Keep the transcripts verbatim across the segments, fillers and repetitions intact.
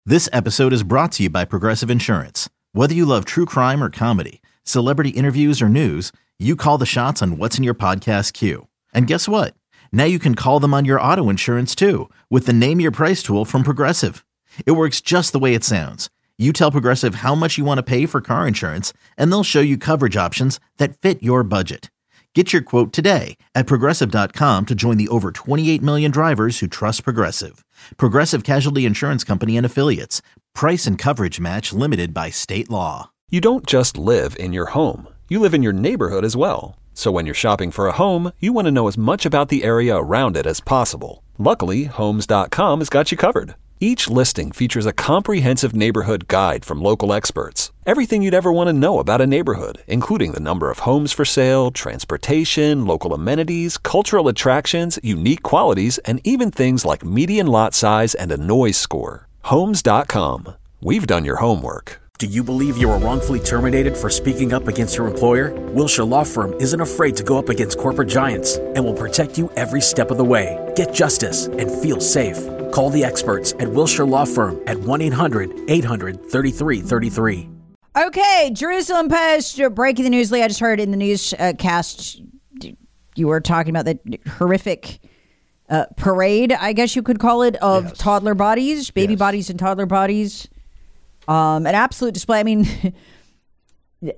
This episode is brought to you by Progressive Insurance. Whether you love true crime or comedy, celebrity interviews or news, you call the shots on what's in your podcast queue. And guess what? Now you can call them on your auto insurance too with the Name Your Price tool from Progressive. It works just the way it sounds. You tell Progressive how much you want to pay for car insurance, and they'll show you coverage options that fit your budget. Get your quote today at Progressive dot com to join the over twenty-eight million drivers who trust Progressive. Progressive Casualty Insurance Company and Affiliates. Price and coverage match limited by state law. You don't just live in your home. You live in your neighborhood as well. So when you're shopping for a home, you want to know as much about the area around it as possible. Luckily, Homes dot com has got you covered. Each listing features a comprehensive neighborhood guide from local experts. Everything you'd ever want to know about a neighborhood, including the number of homes for sale, transportation, local amenities, cultural attractions, unique qualities, and even things like median lot size and a noise score. Homes dot com. We've done your homework. Do you believe you were wrongfully terminated for speaking up against your employer? Wilshire Law Firm isn't afraid to go up against corporate giants and will protect you every step of the way. Get justice and feel safe. Call the experts at Wilshire Law Firm at one eight hundred eight hundred thirty-three thirty-three. Okay, Jerusalem Post, breaking the news. Lee, I just heard in the newscast you were talking about the horrific uh, parade, I guess you could call it, of yes. toddler bodies, baby yes. bodies and toddler bodies. Um, an absolute display. I mean, they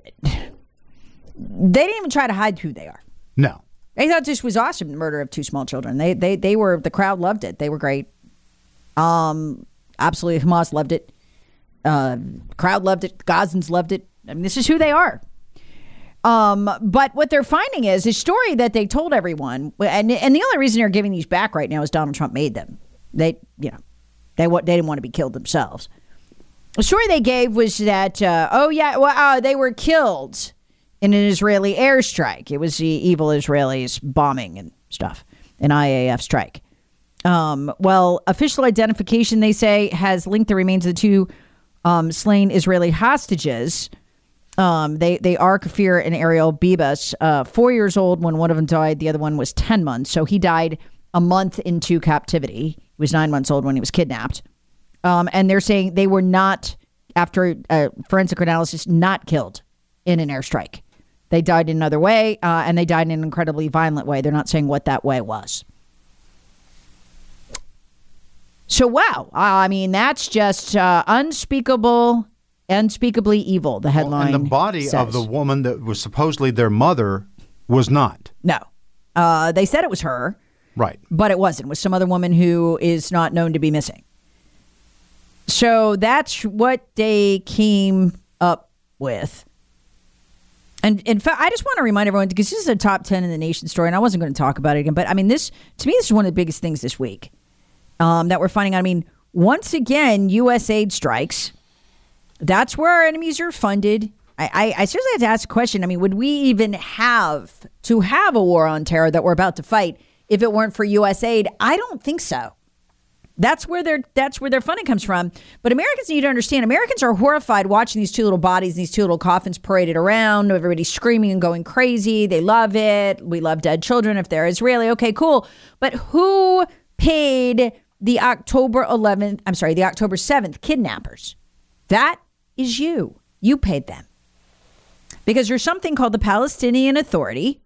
didn't even try to hide who they are. No. They thought this was awesome, the murder of two small children. They they they were, the crowd loved it. They were great. Um, absolutely, Hamas loved it. Uh, crowd loved it. Gazans loved it. I mean, this is who they are. Um, but what they're finding is a story that they told everyone, and and the only reason they're giving these back right now is Donald Trump made them. They, you know, they they didn't want to be killed themselves. The story they gave was that, uh, oh yeah, well, uh, they were killed in an Israeli airstrike. It was the evil Israelis bombing and stuff, an I A F strike. Um, well, official identification, they say, has linked the remains of the two um, slain Israeli hostages. Um, they, they are Kafir and Ariel Bibas, uh, four years old when one of them died. The other one was ten months. So he died a month into captivity. He was nine months old when he was kidnapped. Um, and they're saying they were not, after uh, forensic analysis, not killed in an airstrike. They died in another way, uh, and they died in an incredibly violent way. They're not saying what that way was. So, wow. I mean, that's just uh, unspeakable, unspeakably evil, the headline well, and the body says. of the woman that was supposedly their mother was not. No. Uh, they said it was her. Right. But it wasn't. It was some other woman who is not known to be missing. So that's what they came up with. And in fact, I just want to remind everyone, because this is a top ten in the nation story, and I wasn't going to talk about it again, but I mean, this, to me, this is one of the biggest things this week um, that we're finding out. I mean, once again, U S aid strikes. That's where our enemies are funded. I, I, I seriously have to ask a question. I mean, would we even have to have a war on terror that we're about to fight if it weren't for U S aid? I don't think so. That's where their that's where their funding comes from. But Americans need to understand, Americans are horrified watching these two little bodies, these two little coffins paraded around, everybody screaming and going crazy. They love it. We love dead children if they're Israeli. Okay, cool. But who paid the October eleventh, I'm sorry, the October seventh kidnappers? That is you. You paid them. Because there's something called the Palestinian Authority.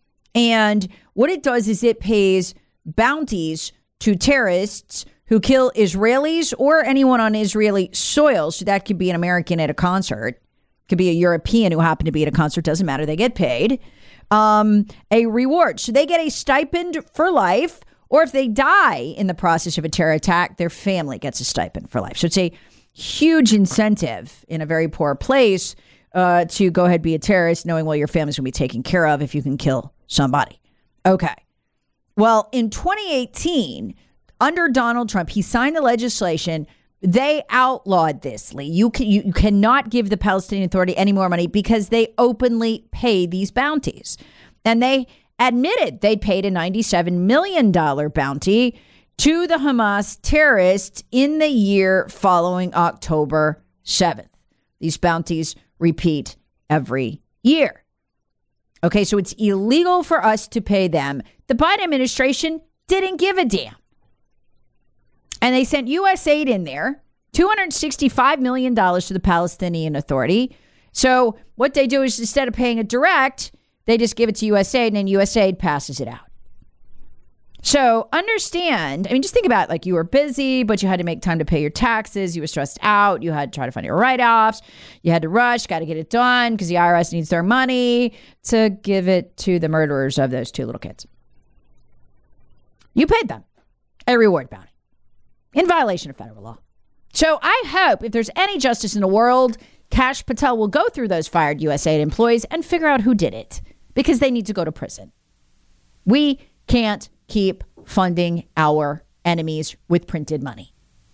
And what it does is it pays bounties to terrorists who kill Israelis or anyone on Israeli soil. So that could be an American at a concert. Could be a European who happened to be at a concert. Doesn't matter. They get paid. Um, a reward. So they get a stipend for life. Or if they die in the process of a terror attack, their family gets a stipend for life. So it's a huge incentive in a very poor place uh, to go ahead and be a terrorist, knowing, well, your family's going to be taken care of if you can kill somebody. Okay. Well, in twenty eighteen, under Donald Trump, he signed the legislation. They outlawed this, Lee. You, can, you, you cannot give the Palestinian Authority any more money because they openly pay these bounties. And they admitted they paid a ninety-seven million dollars bounty to the Hamas terrorists in the year following October seventh. These bounties repeat every year. Okay, so it's illegal for us to pay them. The Biden administration didn't give a damn. And they sent U S aid in there two hundred sixty-five million dollars to the Palestinian Authority. So what they do is instead of paying it direct, they just give it to U S A I D, and then U S A I D passes it out. So understand, I mean, just think about it, like you were busy, but you had to make time to pay your taxes. You were stressed out. You had to try to find your write-offs. You had to rush, got to get it done because the I R S needs their money to give it to the murderers of those two little kids. You paid them a reward bounty in violation of federal law. So I hope if there's any justice in the world, Kash Patel will go through those fired U S A I D employees and figure out who did it because they need to go to prison. We can't keep funding our enemies with printed money.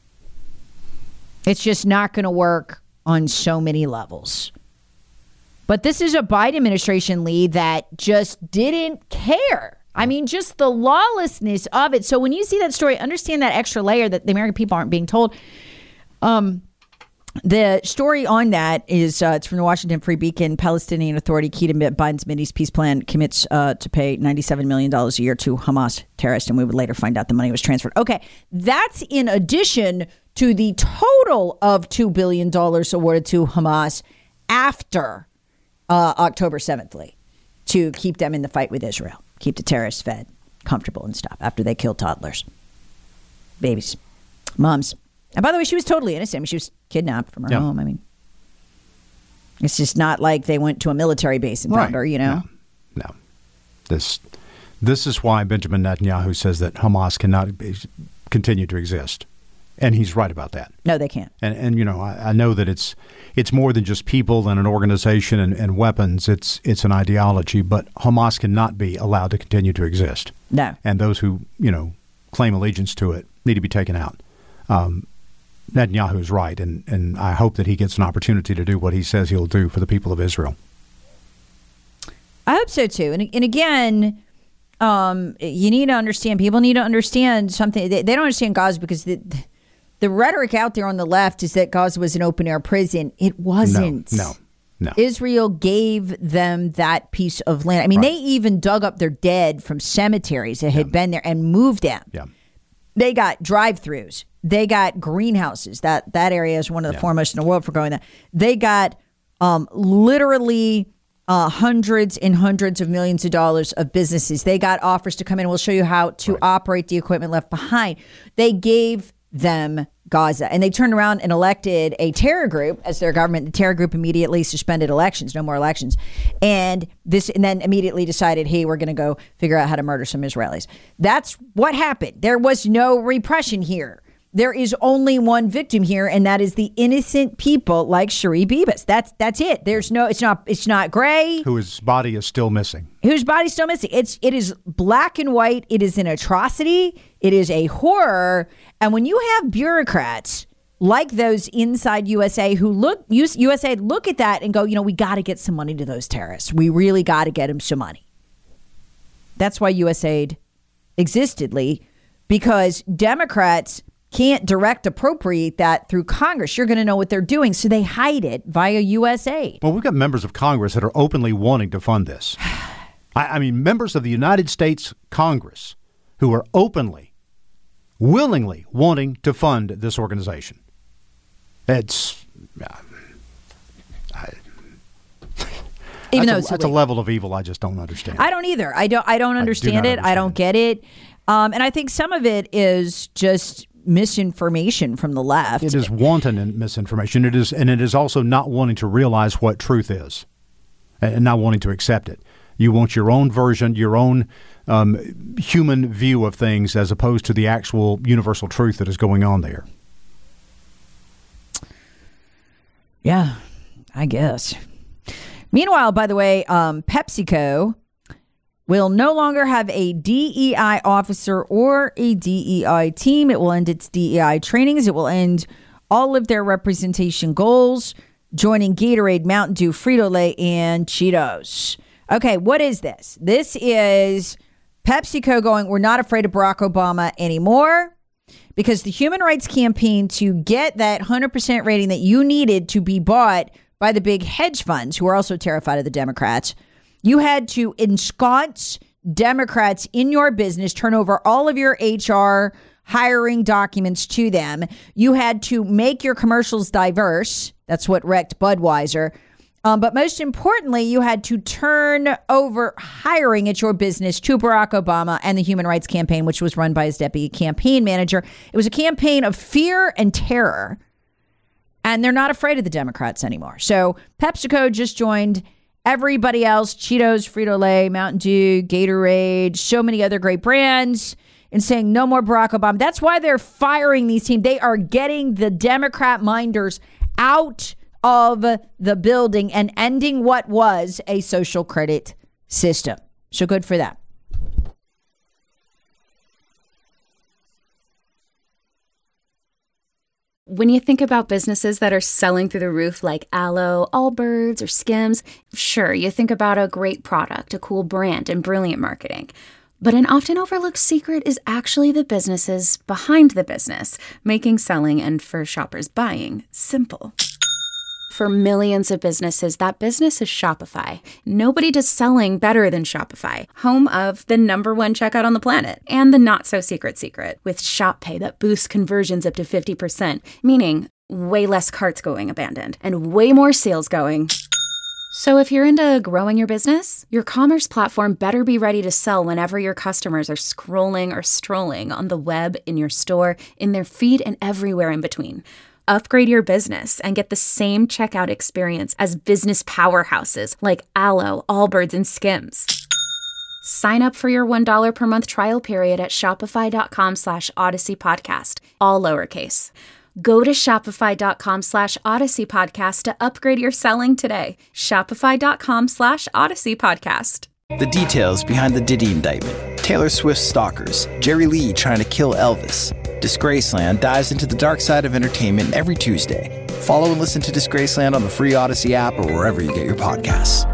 It's just not going to work on so many levels. But this is a Biden administration lead that just didn't care. I mean, just the lawlessness of it. So when you see that story, understand that extra layer that the American people aren't being told. Um, The story on that is uh, it's from the Washington Free Beacon. Palestinian Authority key to Biden's Mideast peace plan commits uh, to pay ninety-seven million dollars a year to Hamas terrorists, and we would later find out the money was transferred. Okay, that's in addition to the total of two billion dollars awarded to Hamas after uh, October seventh, Lee, to keep them in the fight with Israel, keep the terrorists fed, comfortable and stuff after they killed toddlers, babies, moms. And by the way, she was totally innocent. I mean, she was kidnapped from her yeah. home. I mean, it's just not like they went to a military base and right. found her, you know? No. no. This this is why Benjamin Netanyahu says that Hamas cannot be, continue to exist. And he's right about that. No, they can't. And, and you know, I, I know that it's it's more than just people and an organization and, and weapons. It's it's an ideology. But Hamas cannot be allowed to continue to exist. No. And those who, you know, claim allegiance to it need to be taken out. Um Netanyahu is right, and, and I hope that he gets an opportunity to do what he says he'll do for the people of Israel. I hope so, too. And, and again, um, you need to understand, people need to understand something. They, they don't understand Gaza because the, the rhetoric out there on the left is that Gaza was an open-air prison. It wasn't. No, no, no. Israel gave them that piece of land. I mean, right. they even dug up their dead from cemeteries that had yeah. been there and moved them. Yeah. They got drive-thrus. They got greenhouses. That that area is one of the yeah. foremost in the world for growing that. They got um, literally uh, hundreds and hundreds of millions of dollars of businesses. They got offers to come in. We'll show you how to right. operate the equipment left behind. They gave them Gaza, and they turned around and elected a terror group as their government. The terror group immediately suspended elections, no more elections, and this, and then immediately decided, hey, we're going to go figure out how to murder some Israelis. That's what happened. There was no repression here. There is only one victim here, and that is the innocent people like Shari Bibas. That's that's it. There's no. It's not. It's not gray. Whose body is still missing. Whose body's still missing. It's it is black and white. It is an atrocity. It is a horror. And when you have bureaucrats like those inside U S A who look U S A look at that and go, you know, we got to get some money to those terrorists. We really got to get them some money. That's why U S A I D existed, Lee, because Democrats can't direct appropriate that through Congress. You're going to know what they're doing. So they hide it via U S A I D. Well, we've got members of Congress that are openly wanting to fund this. I, I mean, members of the United States Congress who are openly, willingly wanting to fund this organization. It's, uh, I, even though a, it's that's a level of evil I just don't understand. I don't either. I don't. I don't understand I do it. understand I don't get it. Um, and I think some of it is just misinformation from the left. It is wanton in misinformation. It is, and it is also not wanting to realize what truth is, and not wanting to accept it. You want your own version, your own um, human view of things, as opposed to the actual universal truth that is going on there. Yeah, I guess. Meanwhile, by the way, um, PepsiCo will no longer have a D E I officer or a D E I team. It will end its D E I trainings. It will end all of their representation goals, joining Gatorade, Mountain Dew, Frito-Lay, and Cheetos. Okay, what is this? This is PepsiCo going, we're not afraid of Barack Obama anymore, because the Human Rights Campaign, to get that one hundred percent rating that you needed to be bought by the big hedge funds, who are also terrified of the Democrats, you had to ensconce Democrats in your business, turn over all of your H R, hiring documents to them. You had to make your commercials diverse. That's what wrecked Budweiser. Um, but most importantly, you had to turn over hiring at your business to Barack Obama and the Human Rights Campaign, which was run by his deputy campaign manager. It was a campaign of fear and terror. And they're not afraid of the Democrats anymore. So PepsiCo just joined everybody else, Cheetos, Frito-Lay, Mountain Dew, Gatorade, so many other great brands, and saying no more Barack Obama. That's why they're firing these teams. They are getting the Democrat minders out of the building and ending what was a social credit system. So good for them. When you think about businesses that are selling through the roof like Aloe, Allbirds, or Skims, sure, you think about a great product, a cool brand, and brilliant marketing. But an often overlooked secret is actually the businesses behind the business, making selling and, for shoppers, buying simple. For millions of businesses, that business is Shopify. Nobody does selling better than Shopify, home of the number one checkout on the planet, and the not-so-secret secret, with Shop Pay that boosts conversions up to fifty percent, meaning way less carts going abandoned, and way more sales going. So if you're into growing your business, your commerce platform better be ready to sell whenever your customers are scrolling or strolling on the web, in your store, in their feed, and everywhere in between. Upgrade your business and get the same checkout experience as business powerhouses like Aloe, Allbirds, and Skims. Sign up for your one dollar per month trial period at shopify.com slash Odyssey Podcast, all lowercase. Go to shopify.com slash Odyssey Podcast to upgrade your selling today. Shopify.com slash Odyssey Podcast. The details behind the Diddy indictment, Taylor Swift's stalkers, Jerry Lee trying to kill Elvis. Disgraceland dives into the dark side of entertainment every Tuesday. Follow and listen to Disgraceland on the free Odyssey app or wherever you get your podcasts.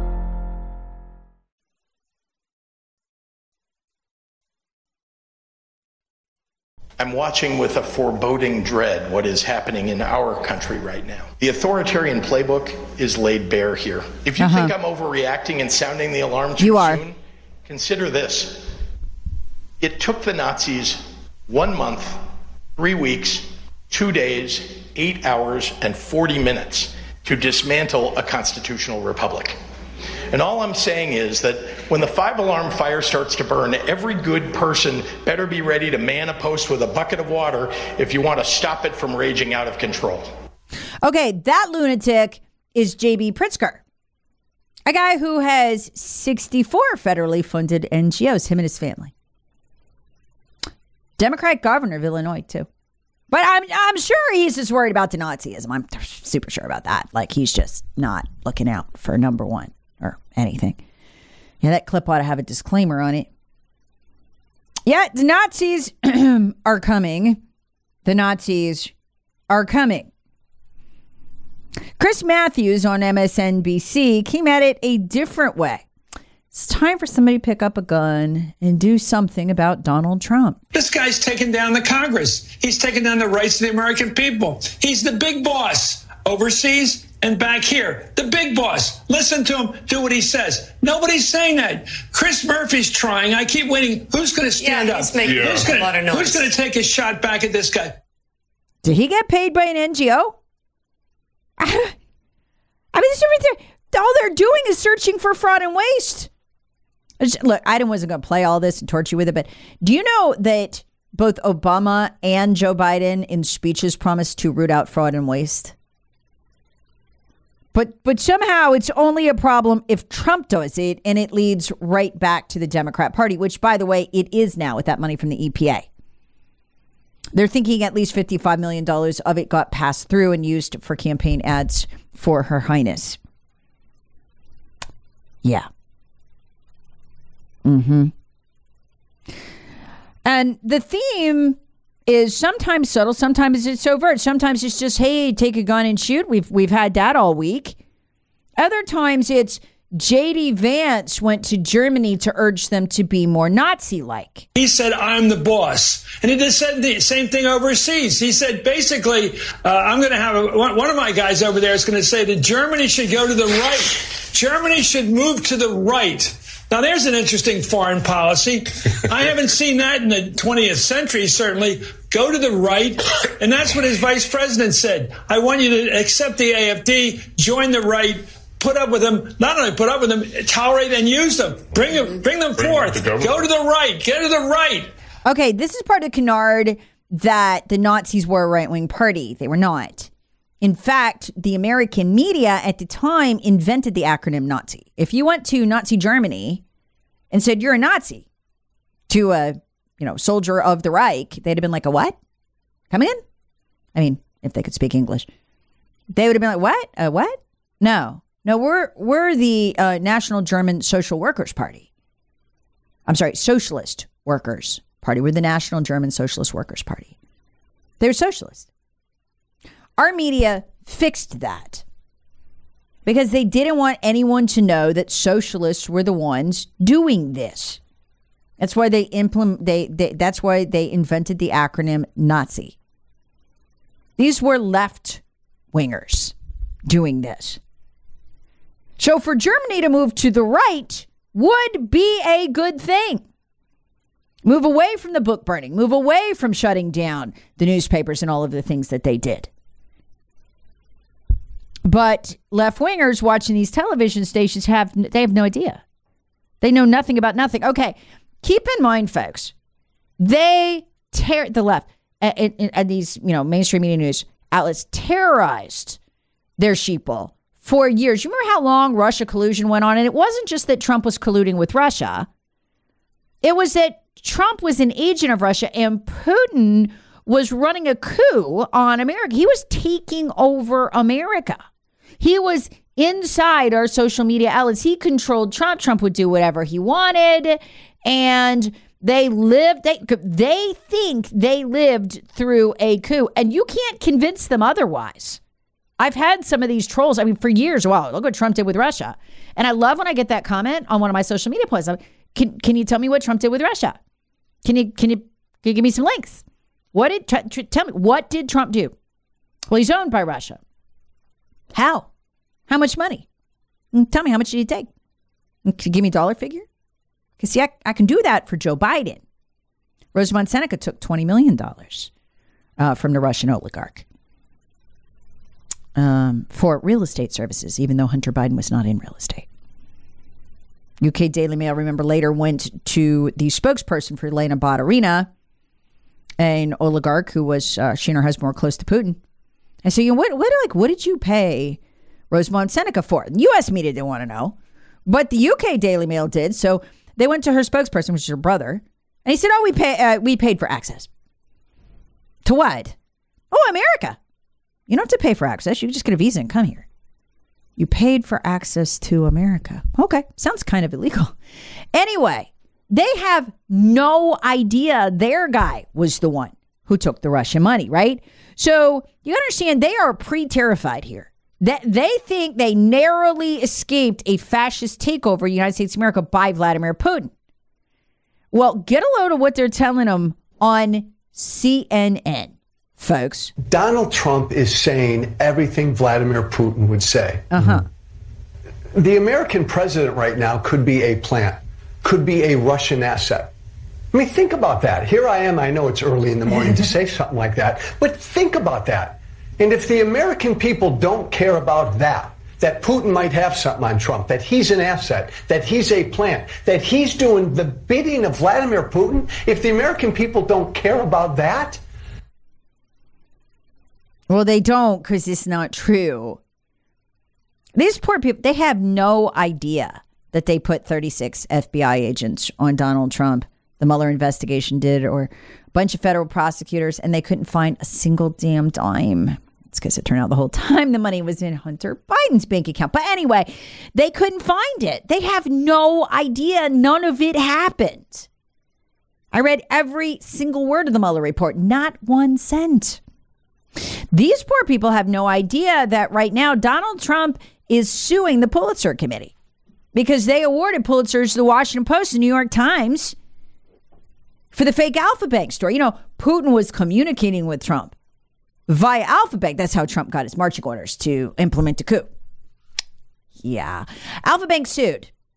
I'm watching with a foreboding dread what is happening in our country right now. The authoritarian playbook is laid bare here. If you uh-huh. think I'm overreacting and sounding the alarm too you are. soon, consider this. It took the Nazis one month, three weeks, two days, eight hours, and forty minutes to dismantle a constitutional republic. And all I'm saying is that when the five-alarm fire starts to burn, every good person better be ready to man a post with a bucket of water if you want to stop it from raging out of control. Okay, that lunatic is J B Pritzker, a guy who has sixty-four federally funded N G Os, him and his family. Democrat governor of Illinois, too. But I'm I'm sure he's just worried about the Nazism. I'm super sure about that. Like, he's just not looking out for number one or anything. Yeah, that clip ought to have a disclaimer on it. Yeah, the Nazis are coming. The Nazis are coming. Chris Matthews on M S N B C came at it a different way. It's time for somebody to pick up a gun and do something about Donald Trump. This guy's taking down the Congress. He's taking down the rights of the American people. He's the big boss overseas and back here. The big boss. Listen to him. Do what he says. Nobody's saying that. Chris Murphy's trying. I keep waiting. Who's going to stand yeah, up? He's making yeah. Who's gonna, a lot of noise. Who's going to take a shot back at this guy? Did he get paid by an N G O? I mean, this everything. All they're doing is searching for fraud and waste. Look, I wasn't going to play all this and torture you with it, but do you know that both Obama and Joe Biden in speeches promised to root out fraud and waste? But but somehow it's only a problem if Trump does it, and it leads right back to the Democrat Party, which, by the way, it is now with that money from the E P A. They're thinking at least fifty-five million dollars of it got passed through and used for campaign ads for Her Highness. Yeah. Mm-hmm. And the theme is sometimes subtle, sometimes it's overt, sometimes it's just, hey, take a gun and shoot. We've we've had that all week. Other times it's J D Vance went to Germany to urge them to be more Nazi-like. He said, I'm the boss. And he just said the same thing overseas. He said, basically, uh, I'm going to have a, one of my guys over there is going to say that Germany should go to the right. Germany should move to the right. Now, there's an interesting foreign policy. I haven't seen that in the twentieth century, certainly. Go to the right. And that's what his vice president said. I want you to accept the A F D, join the right, put up with them, not only put up with them, tolerate and use them. Bring them, bring them bring forth. Them Go to the right. Get to the right. Okay, this is part of the canard that the Nazis were a right-wing party. They were not. In fact, the American media at the time invented the acronym Nazi. If you went to Nazi Germany and said you're a Nazi to a, you know, soldier of the Reich, they'd have been like, a what? Come in? I mean, if they could speak English. They would have been like, what? A what? No. No, we're we're the uh, National German Social Workers Party. I'm sorry, Socialist Workers Party. We're the National German Socialist Workers Party. They're socialist. Our media fixed that because they didn't want anyone to know that socialists were the ones doing this. That's why they implement. They, they that's why they invented the acronym Nazi. These were left wingers doing this. So for Germany to move to the right would be a good thing. Move away from the book burning. Move away from shutting down the newspapers and all of the things that they did. But left-wingers watching these television stations have they have no idea. They know nothing about nothing. Okay, keep in mind, folks, they tear the left and, and, and these you know mainstream media news outlets terrorized their sheeple for years. You remember how long Russia collusion went on? And it wasn't just that Trump was colluding with Russia. It was that Trump was an agent of Russia and Putin was running a coup on America. He was taking over America. He was inside our social media outlets. He controlled Trump. Trump would do whatever he wanted. And they lived, they, they think they lived through a coup. And you can't convince them otherwise. I've had some of these trolls, I mean, for years. Wow, look what Trump did with Russia. And I love when I get that comment on one of my social media posts. Can, can you tell me what Trump did with Russia? Can you, can you, can you give me some links? What did, tr- tr- tell me, what did Trump do? Well, he's owned by Russia. How? How much money? Tell me, how much did he take? Can you give me a dollar figure? Because, see, I, I can do that for Joe Biden. Rosemont Seneca took twenty million dollars uh, from the Russian oligarch um, for real estate services, even though Hunter Biden was not in real estate. U K Daily Mail, remember, later went to the spokesperson for Elena Baturina, an oligarch who was, uh, she and her husband were close to Putin. And so, you know, what, what, like, what did you pay Rosemont Seneca for? The U S media didn't want to know, but the U K Daily Mail did. So they went to her spokesperson, which is her brother, and he said, "Oh, we pay, uh, we paid for access to what? Oh, America. You don't have to pay for access. You can just get a visa and come here. You paid for access to America. Okay, sounds kind of illegal. Anyway, they have no idea their guy was the one who took the Russian money, right? So you understand they are pre-terrified here. That they think they narrowly escaped a fascist takeover of the United States of America by Vladimir Putin. Well, get a load of what they're telling them on C N N, folks. Donald Trump is saying everything Vladimir Putin would say. Uh-huh. The American president right now could be a plant, could be a Russian asset. I mean, think about that. Here I am. I know it's early in the morning to say something like that, but think about that. And if the American people don't care about that, that Putin might have something on Trump, that he's an asset, that he's a plant, that he's doing the bidding of Vladimir Putin, if the American people don't care about that. Well, they don't, because it's not true. These poor people, they have no idea that they put thirty-six F B I agents on Donald Trump. The Mueller investigation did, or a bunch of federal prosecutors, and they couldn't find a single damn dime. It's because it turned out the whole time the money was in Hunter Biden's bank account. But anyway, they couldn't find it. They have no idea. None of it happened. I read every single word of the Mueller report. Not one cent. These poor people have no idea that right now Donald Trump is suing the Pulitzer Committee because they awarded Pulitzers to the Washington Post and New York Times for the fake Alpha Bank story. You know, Putin was communicating with Trump via Alpha Bank. That's how Trump got his marching orders to implement a coup. Yeah. Alpha Bank sued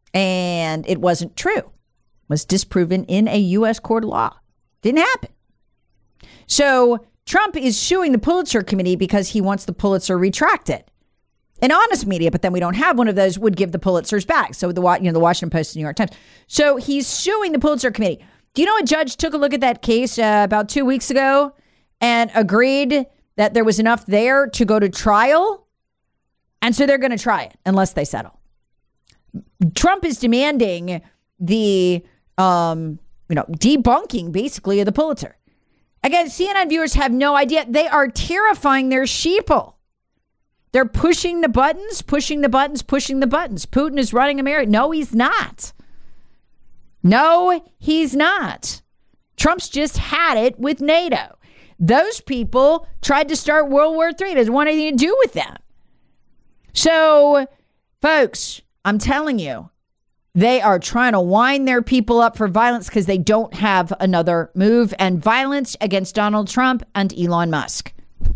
And it wasn't true. Was disproven in a U S court of law. Didn't happen. So Trump is suing the Pulitzer Committee because he wants the Pulitzer retracted. An honest media, but then we don't have one of those, would give the Pulitzers back. So the you know the Washington Post and New York Times. So he's suing the Pulitzer Committee. Do you know a judge took a look at that case uh, about two weeks ago and agreed that there was enough there to go to trial? And so they're going to try it unless they settle. Trump is demanding the um, you know debunking basically of the Pulitzer. Again, C N N viewers have no idea. They are terrifying their sheeple. They're pushing the buttons, pushing the buttons, pushing the buttons. Putin is running America. No, he's not. No, he's not. Trump's just had it with NATO. Those people tried to start World War Three. It doesn't want anything to do with them. So, folks, I'm telling you, they are trying to wind their people up for violence because they don't have another move, and violence against Donald Trump and Elon Musk.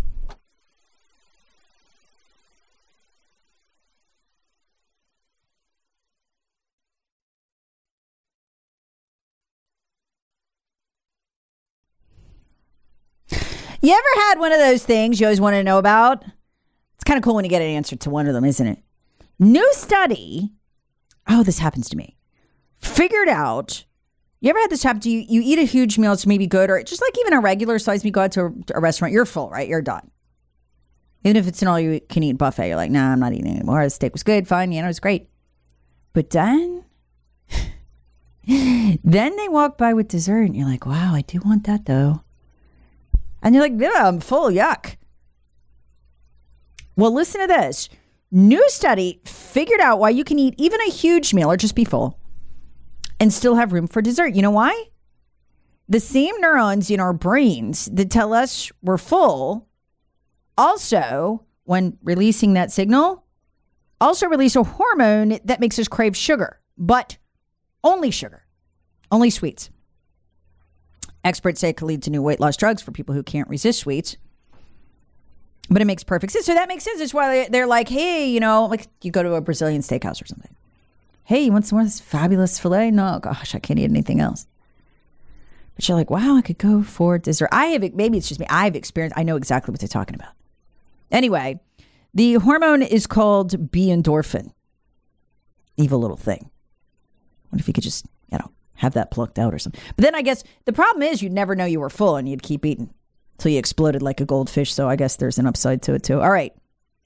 You ever had one of those things you always want to know about? It's kind of cool when you get an answer to one of them, isn't it? New study, oh, this happens to me, figured out, you ever had this happen to you? You eat a huge meal, it's maybe good, or just like even a regular size meal, you go out to a, to a restaurant, you're full, right? You're done. Even if it's an all-you-can-eat buffet, you're like, nah, I'm not eating anymore. The steak was good, fine, you know, it's great. But then, then they walk by with dessert, and you're like, wow, I do want that, though. And you're like, yeah, I'm full, yuck. Well, listen to this. New study figured out why you can eat even a huge meal or just be full and still have room for dessert. You know why? The same neurons in our brains that tell us we're full also, when releasing that signal, also release a hormone that makes us crave sugar, but only sugar, only sweets. Experts say it could lead to new weight loss drugs for people who can't resist sweets. But it makes perfect sense. So that makes sense. That's why they're like, hey, you know, like you go to a Brazilian steakhouse or something. Hey, you want some more of this fabulous filet? No, gosh, I can't eat anything else. But you're like, wow, I could go for dessert. I have, maybe it's just me. I've experienced, I know exactly what they're talking about. Anyway, the hormone is called B-endorphin. Evil little thing. What if you could just, you know, have that plucked out or something? But then I guess the problem is you'd never know you were full and you'd keep eating until you exploded like a goldfish. So I guess there's an upside to it too. All right.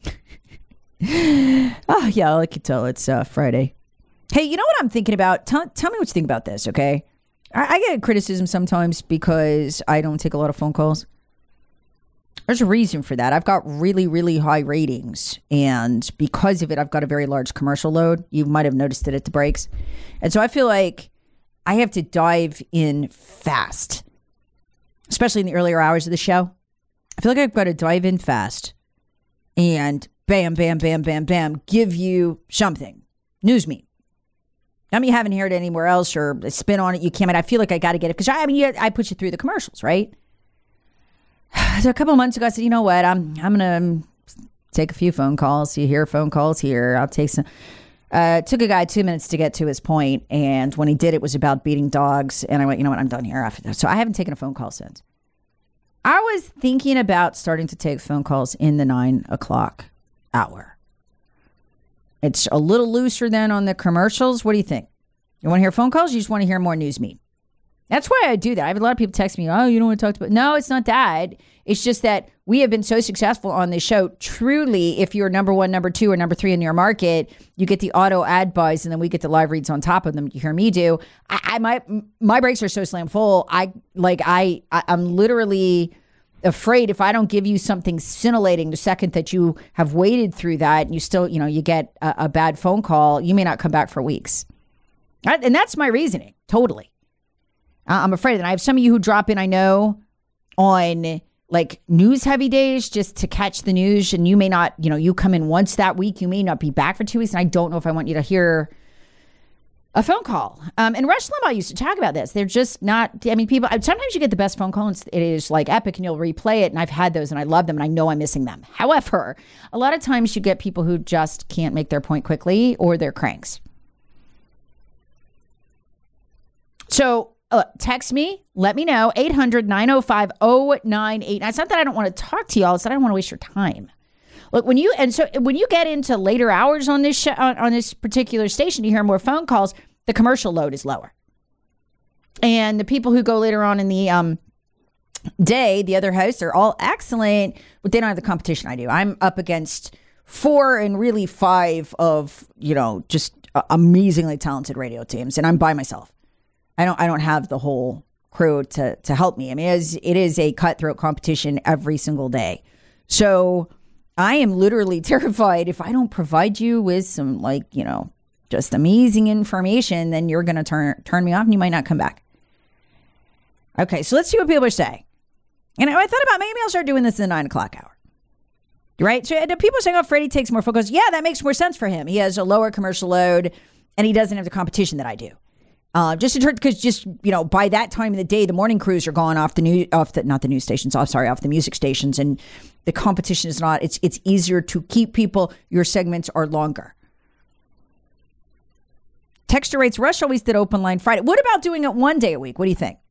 Oh yeah, I can tell it's uh, Friday. Hey, you know what I'm thinking about? Tell, tell me what you think about this, okay? I, I get criticism sometimes because I don't take a lot of phone calls. There's a reason for that. I've got really, really high ratings. And because of it, I've got a very large commercial load. You might have noticed it at the breaks. And so I feel like I have to dive in fast, especially in the earlier hours of the show. I feel like I've got to dive in fast and bam, bam, bam, bam, bam, give you something. News meet. I mean, you haven't heard it anywhere else or spin on it. You can't. I feel like I got to get it because I, I mean, you, I put you through the commercials, right? So a couple of months ago, I said, you know what? I'm I'm going to take a few phone calls. You hear phone calls here. I'll take some. Uh, it took a guy two minutes to get to his point, and when he did, it was about beating dogs. And I went, you know what? I'm done here after that. So I haven't taken a phone call since. I was thinking about starting to take phone calls in the nine o'clock hour. It's a little looser than on the commercials. What do you think? You want to hear phone calls? Or you just want to hear more news meet? That's why I do that. I have a lot of people text me, oh, you don't want to talk about. No, it's not that. It's just that we have been so successful on this show. Truly, if you're number one, number two, or number three in your market, you get the auto ad buzz, and then we get the live reads on top of them. You hear me do. I, I my my breaks are so slam full. I like I, I I'm literally afraid if I don't give you something scintillating the second that you have waited through that, and you still, you know, you get a, a bad phone call, you may not come back for weeks. I, and that's my reasoning. Totally. I'm afraid that I have some of you who drop in, I know, on like news heavy days just to catch the news. And you may not, you know, you come in once that week. You may not be back for two weeks. And I don't know if I want you to hear a phone call. Um, and Rush Limbaugh used to talk about this. They're just not, I mean, people, sometimes you get the best phone call and it is like epic and you'll replay it. And I've had those and I love them and I know I'm missing them. However, a lot of times you get people who just can't make their point quickly or they're cranks. So uh, text me, let me know, eight hundred, nine oh five, oh nine eight nine. It's not that I don't want to talk to y'all, it's that I don't want to waste your time. Look, when you, and so when you get into later hours on this, sh- on, on this particular station, you hear more phone calls, the commercial load is lower. And the people who go later on in the um, day, the other hosts are all excellent, but they don't have the competition I do. I'm up against four and really five of, you know, just uh, amazingly talented radio teams. And I'm by myself. I don't, I don't have the whole crew to, to help me. I mean, it is, it is a cutthroat competition every single day. So I am literally terrified if I don't provide you with some, like, you know, just amazing information, then you're going to turn, turn me off and you might not come back. Okay. So let's see what people are saying. And I thought about maybe I'll start doing this in the nine o'clock hour. Right? So the people saying, oh, Freddie takes more focus. Yeah, that makes more sense for him. He has a lower commercial load and he doesn't have the competition that I do. Uh, just in turn, because just, you know, by that time of the day, the morning crews are gone off the new, off the, not the news stations, off, sorry, off the music stations. And the competition is not, it's, it's easier to keep people. Your segments are longer. Texture rates, Rush always did open line Friday. What about doing it one day a week? What do you think?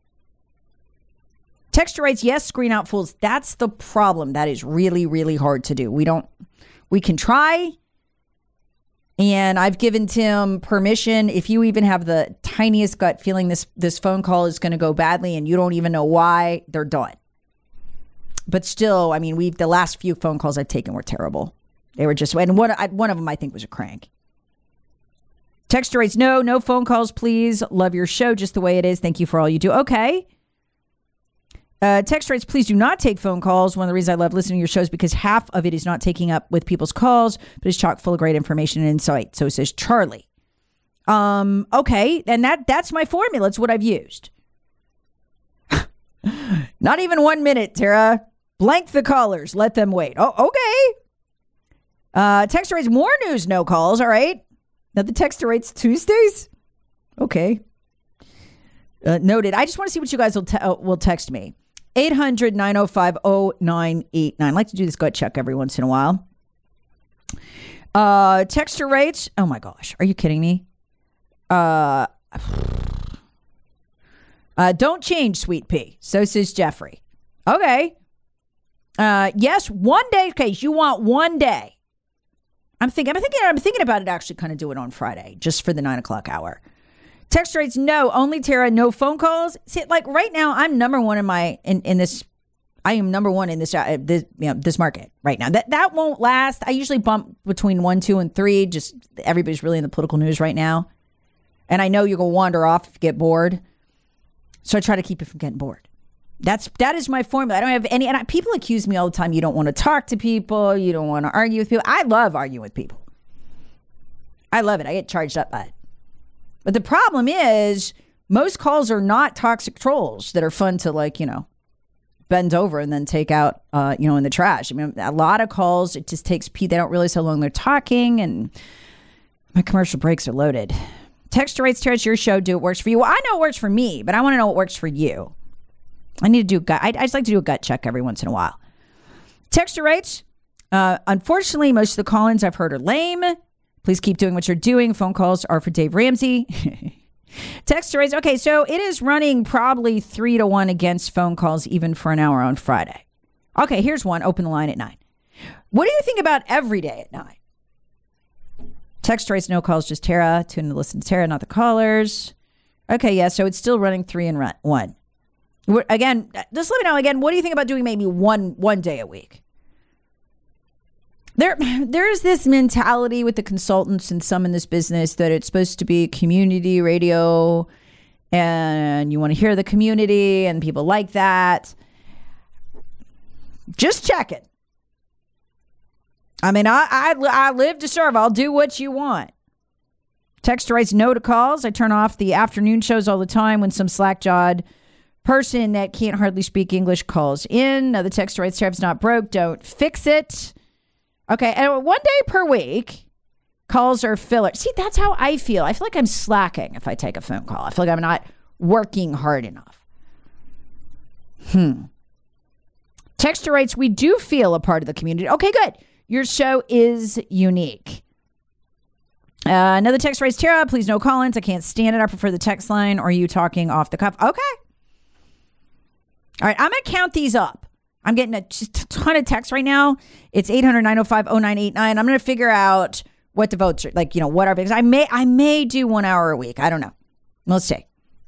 Texture rates, yes, screen out fools. That's the problem. That is really, really hard to do. We don't, we can try. And I've given Tim permission. If you even have the tiniest gut feeling this, this phone call is going to go badly and you don't even know why, they're done. But still, I mean, we've, the last few phone calls I've taken were terrible. They were just, and one, I, one of them I think was a crank. Texture rates, no, no phone calls, please. Love your show just the way it is. Thank you for all you do. Okay. Uh, text rates, please do not take phone calls. One of the reasons I love listening to your show is because half of it is not taking up with people's calls, but it's chock full of great information and insight. So says Charlie. Um, okay, and that that's my formula. It's what I've used. Not even one minute, Tara. Blank the callers. Let them wait. Oh, okay. Uh, text rates, more news, no calls. All right. Now the text rates Tuesdays. Okay. Uh, noted. I just want to see what you guys will te- uh, will text me. eight hundred, nine oh five, oh nine eight nine. I like to do this gut check every once in a while. Uh, texture rates. Oh my gosh. Are you kidding me? Uh, uh, don't change, Sweet Pea. So says Jeffrey. Okay. Uh, yes, one day case. You want one day. I'm thinking, I'm thinking, I'm thinking about it actually kind of do it on Friday just for the nine o'clock hour. Text rates, no, only Tara, no phone calls. See, like right now, I'm number one in my, in, in this, I am number one in this, uh, this, you know, this market right now. That, that won't last. I usually bump between one, two, and three. Just everybody's really in the political news right now. And I know you're going to wander off if you get bored. So I try to keep you from getting bored. That's, that is my formula. I don't have any, and I, people accuse me all the time. You don't want to talk to people. You don't want to argue with people. I love arguing with people. I love it. I get charged up by it. But the problem is most calls are not toxic trolls that are fun to, like, you know, bend over and then take out, uh, you know, in the trash. I mean, a lot of calls, it just takes, they don't realize how long they're talking, and my commercial breaks are loaded. Text rates, Tara, it's your show. Do it works for you. Well, I know it works for me, but I want to know what works for you. I need to do a gut. I, I just like to do a gut check every once in a while. Texture rates. Uh, unfortunately, most of the call-ins I've heard are lame. Please keep doing what you're doing. Phone calls are for Dave Ramsey. Texture rates. Okay, so it is running probably three to one against phone calls, even for an hour on Friday. Okay, here's one. Open the line at nine. What do you think about every day at nine? Text rates, no calls, just Tara. Tune in to listen to Tara, not the callers. Okay, yeah, so it's still running three and run, one. Again, just let me know again, what do you think about doing maybe one one day a week? There, there's this mentality with the consultants and some in this business that it's supposed to be community radio and you want to hear the community and people like that. Just check it. I mean, I, I, I live to serve. I'll do what you want. Text writes no to calls. I turn off the afternoon shows all the time when some slack-jawed person that can't hardly speak English calls in. Now the text writes, Tara's not broke. Don't fix it. Okay, and one day per week, calls are filler. See, that's how I feel. I feel like I'm slacking if I take a phone call. I feel like I'm not working hard enough. Hmm. Texter writes, we do feel a part of the community. Okay, good. Your show is unique. Uh, another text writes, Tara, please no call-ins. I can't stand it. I prefer the text line or you talking off the cuff. Okay. All right. I'm going to count these up. I'm getting a, just a ton of texts right now. It's eight hundred, nine oh five, oh nine eight nine. I'm going to figure out what the votes are. Like, you know, what are, because I may, I may do one hour a week. I don't know. Let's see.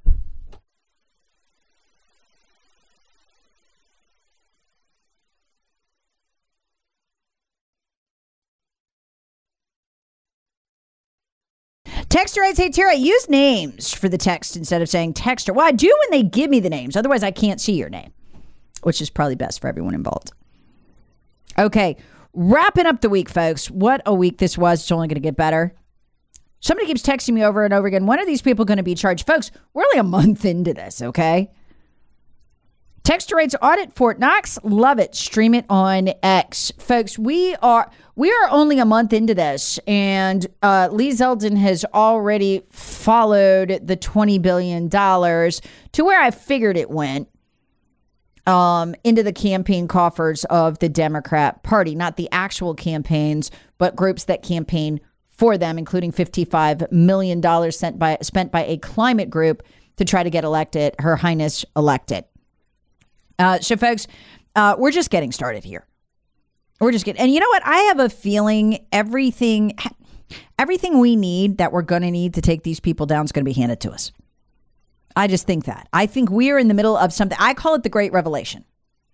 Texter writes, hey, Tara, use names for the text instead of saying texter. Well, I do when they give me the names. Otherwise, I can't see your name, which is probably best for everyone involved. Okay, wrapping up the week, folks. What a week this was. It's only going to get better. Somebody keeps texting me over and over again. When are these people going to be charged? Folks, we're only a month into this, okay? Texter writes, audit Fort Knox. Love it. Stream it on X. Folks, we are we are only a month into this, and uh, Lee Zeldin has already followed the twenty billion dollars to where I figured it went um, into the campaign coffers of the Democrat Party. Not the actual campaigns, but groups that campaign for them, including fifty-five million dollars sent by, spent by a climate group to try to get elected, Her Highness elected. Uh, so, folks, uh, we're just getting started here. We're just getting, and you know what? I have a feeling everything, everything we need that we're going to need to take these people down is going to be handed to us. I just think that. I think we are in the middle of something. I call it the Great Revelation.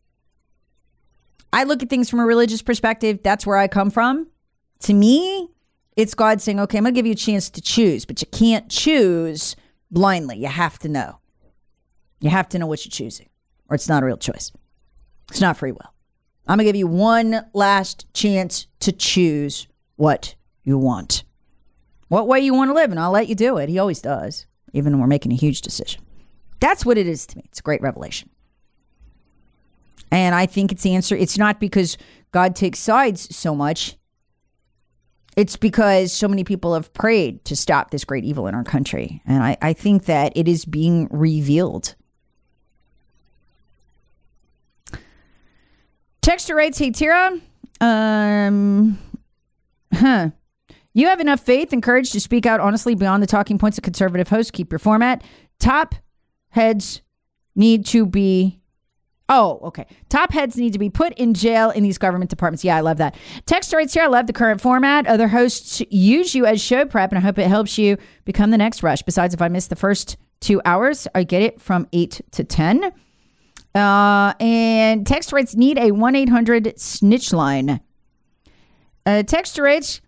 I look at things from a religious perspective. That's where I come from. To me, it's God saying, okay, I'm going to give you a chance to choose, but you can't choose blindly. You have to know. You have to know what you're choosing. Or it's not a real choice. It's not free will. I'm going to give you one last chance to choose what you want. What way you want to live, and I'll let you do it. He always does, even when we're making a huge decision. That's what it is to me. It's a great revelation. And I think it's the answer. It's not because God takes sides so much. It's because so many people have prayed to stop this great evil in our country. And I, I think that it is being revealed. Texter writes, hey, Tara, um, huh. You have enough faith and courage to speak out honestly beyond the talking points of conservative hosts. Keep your format. Top heads need to be, oh, okay. Top heads need to be put in jail in these government departments. Yeah, I love that. Texter writes here, I love the current format. Other hosts use you as show prep, and I hope it helps you become the next Rush. Besides, if I miss the first two hours, I get it from eight to ten. Uh, and text rates need a one eight hundred snitch line. Uh, text rates.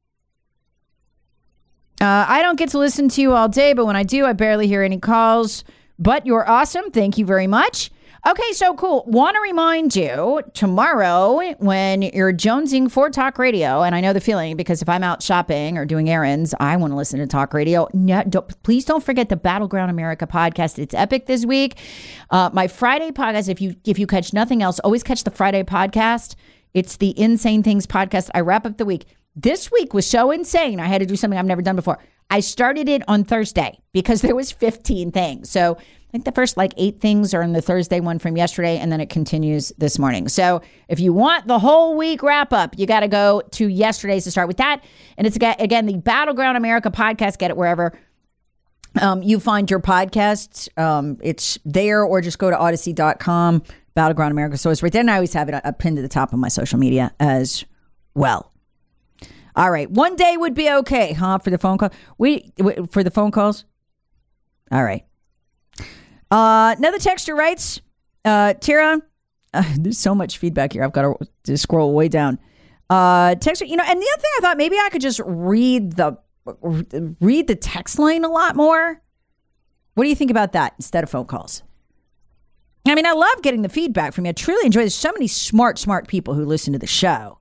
Uh, I don't get to listen to you all day, but when I do, I barely hear any calls. But you're awesome. Thank you very much. Okay, so cool. Want to remind you tomorrow when you're jonesing for talk radio, and I know the feeling because if I'm out shopping or doing errands, I want to listen to talk radio. No, don't, please don't forget the Battleground America podcast. It's epic this week. Uh, my Friday podcast, if you if you catch nothing else, always catch the Friday podcast. It's the Insane Things podcast. I wrap up the week. This week was so insane. I had to do something I've never done before. I started it on Thursday because there was fifteen things. So I think the first like eight things are in the Thursday one from yesterday, and then it continues this morning. So if you want the whole week wrap up, you got to go to yesterday's to start with that. And it's, again, the Battleground America podcast. Get it wherever um, you find your podcasts. Um, it's there, or just go to odyssey dot com, Battleground America. So it's right there. And I always have it uh, pinned to the top of my social media as well. All right. One day would be okay, huh? For the phone call. We, for the phone calls. All right. Uh, another texter writes, uh, Tara, uh, there's so much feedback here. I've got to, to scroll way down. Uh, texter, you know, and the other thing I thought maybe I could just read the, read the text line a lot more. What do you think about that instead of phone calls? I mean, I love getting the feedback from you. I truly enjoy it. There's so many smart, smart people who listen to the show.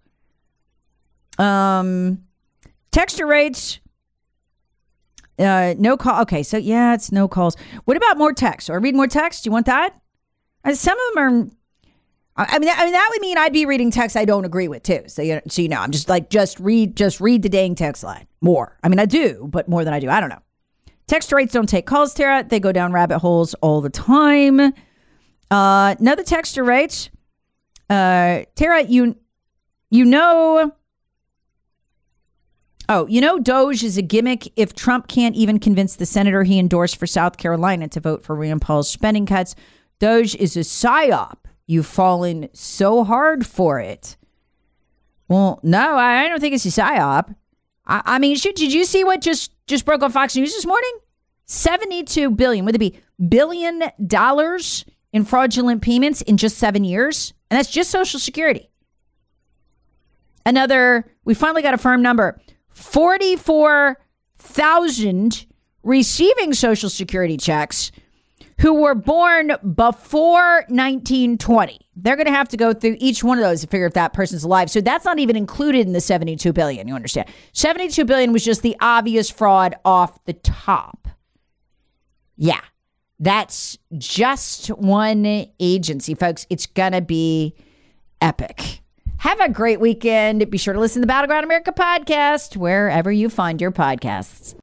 Um, texter writes, uh, no call. Okay, so yeah, it's no calls. What about more text? Or read more text? Do you want that? And some of them are. I mean, I mean that would mean I'd be reading text I don't agree with too. So you, so you know, I'm just like just read, just read the dang text line more. I mean, I do, but more than I do. I don't know. Text rates don't take calls, Tara. They go down rabbit holes all the time. Uh, another texter writes, uh, Tara, you, you know. Oh, you know, Doge is a gimmick if Trump can't even convince the senator he endorsed for South Carolina to vote for Rand Paul's spending cuts. Doge is a psyop. You've fallen so hard for it. Well, no, I don't think it's a psyop. I, I mean, shoot, did you see what just, just broke on Fox News this morning? seventy-two billion, would it be billion dollars in fraudulent payments in just seven years? And that's just Social Security. Another, we finally got a firm number, forty-four thousand receiving Social Security checks who were born before nineteen twenty. They're going to have to go through each one of those to figure if that person's alive. So that's not even included in the seventy-two billion. You understand? seventy-two billion was just the obvious fraud off the top. Yeah, that's just one agency, folks. It's going to be epic. Have a great weekend. Be sure to listen to the Battleground America podcast wherever you find your podcasts.